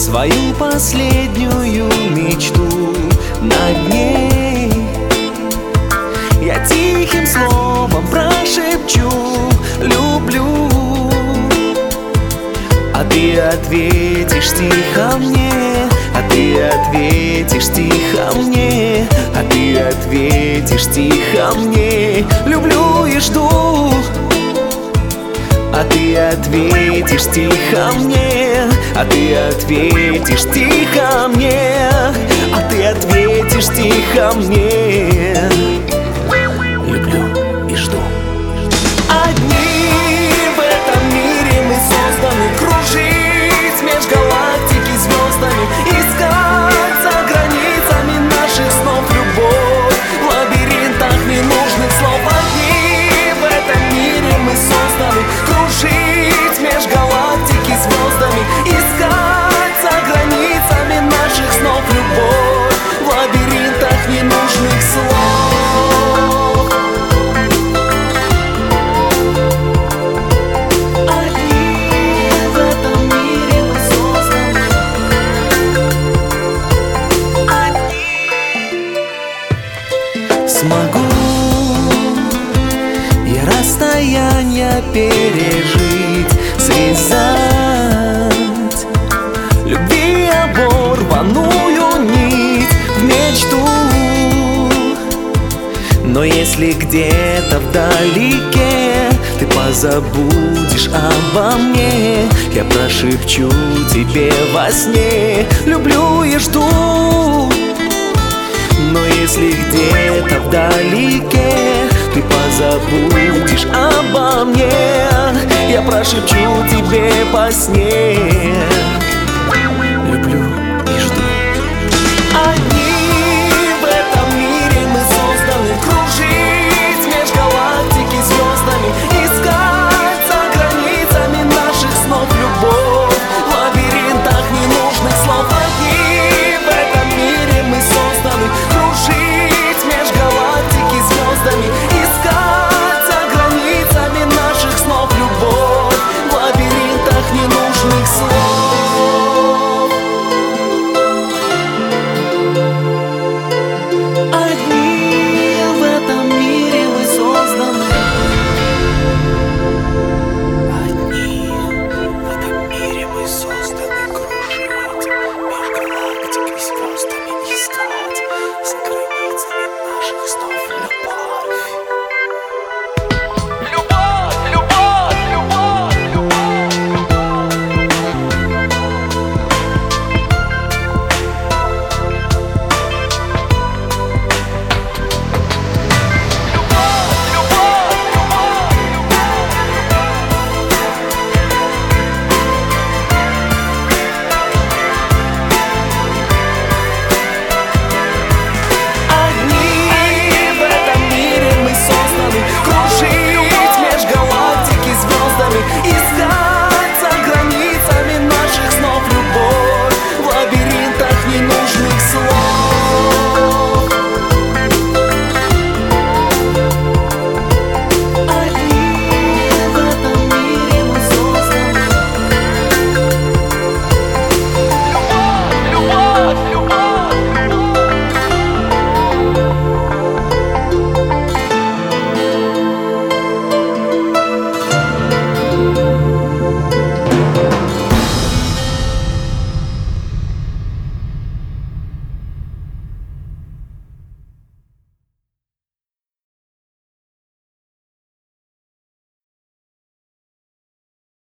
свою последнюю мечту над ней. Я тихим словом прошепчу «люблю», а ты ответишь тихо мне, а ты ответишь тихо мне, а ты ответишь тихо мне «люблю» и жду. А ты ответишь тихо мне, а ты ответишь тихо мне, а ты ответишь тихо мне «люблю» и жду. Одни в этом мире мы созданы кружить меж галактик и звездами, искать за границами наших снов любовь в лабиринтах ненужных слов. Одни в этом мире мы созданы кружить меж галактик и звездами, искать за границами наших снов любовь в лабиринтах ненужных слов. Смогу я расстояние пережить, связать любви оборванную нить в мечту. Но если где-то вдалеке ты позабудешь обо мне, я прошепчу тебе во сне «люблю» и жду. Но если где-то вдалеке ты позабудешь обо мне, я прошепчу тебе во сне